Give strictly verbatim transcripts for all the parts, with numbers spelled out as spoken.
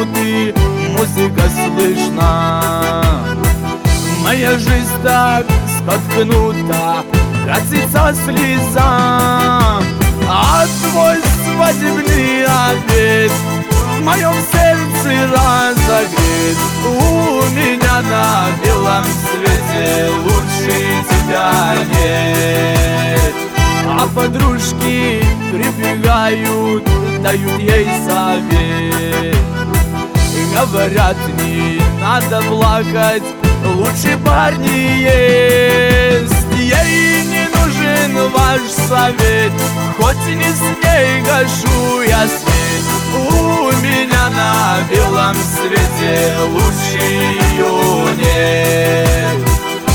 клубе музыка слышна. Моя жизнь так споткнута, катится слеза, а твой свадебный обед в моем сердце разогрет. У меня на белом свете лучше тебя нет. А подружки прибегают, дают ей совет, и говорят, не надо плакать, лучше парни есть. Ей не нужен ваш совет, хоть не с ней гашу я свет. У меня на белом свете лучше ее нет.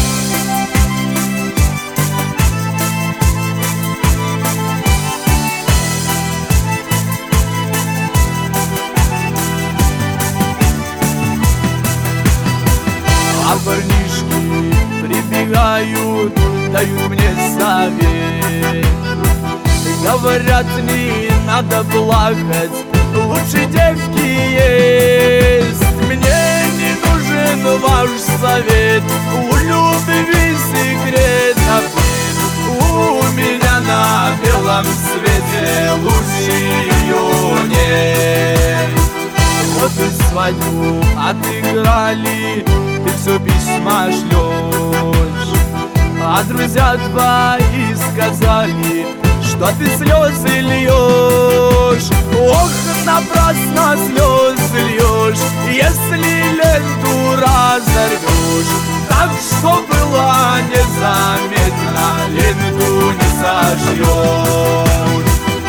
А парнишки прибегают, дают мне совет, говорят, не надо плакать, лучше девки есть. Мне не нужен ваш совет, у любви секрет нет. У меня на белом свете лучше ее нет. Вот и свадьбу отыграли, ты все письма шлешь, а друзья твои сказали, что ты слезы льешь. Ох, напрасно слезы льешь, если ленту разорвешь. Так что было незаметно, ленту не сошьешь.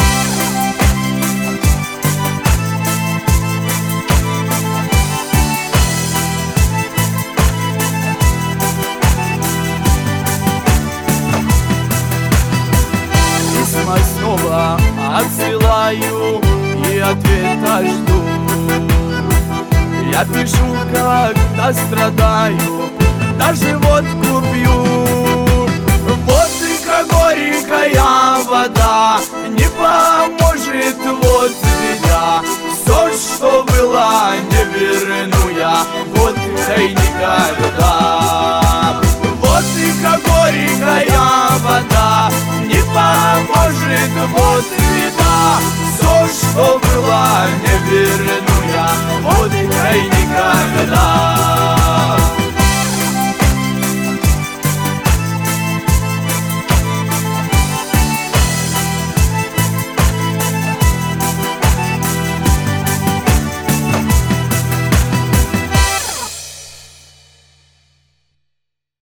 Снова отсылаю и ответа жду. Я пишу, когда страдаю, даже водку пью. Водка горькая вода, не поможет, вот беда. Все, что было, не верну я водкой никогда. Водка горькая вода, не поможет, вот беда. Все, что